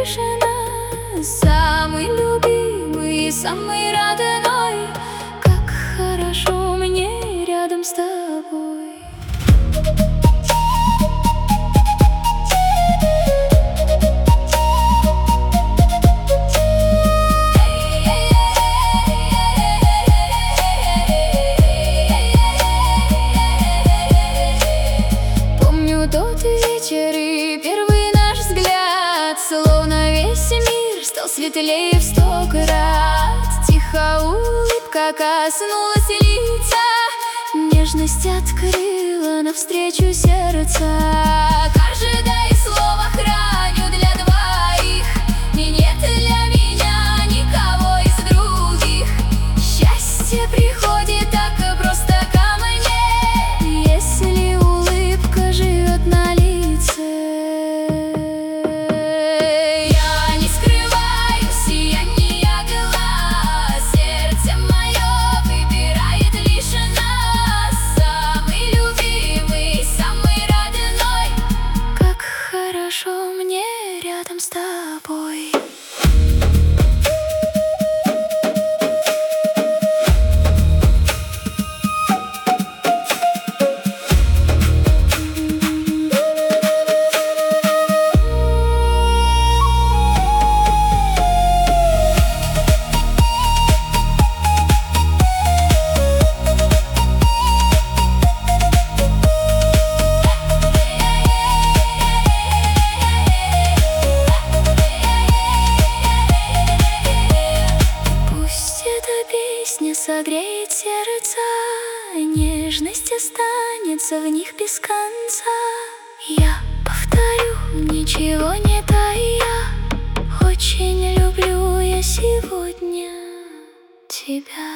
тишина. Самый любимый и самый родной, как хорошо мне рядом с тобой. Тот вечер и первый наш взгляд, словно весь мир стал светлее в 100 крат. Тихо улыбка коснулась лица, нежность открыла навстречу сердца. Каждое слово храню для двоих, и нет для меня никого из других. Счастье приходит так просто ко мне, если улыбка живет на лице. Я не скрываю сияния глаз, сердце мое выбирает лишь нас. Самый любимый, самый родной, как хорошо мне рядом с тобой. Песня согреет сердца, нежность останется в них без конца. Я повторю, ничего не тая, очень люблю я сегодня тебя.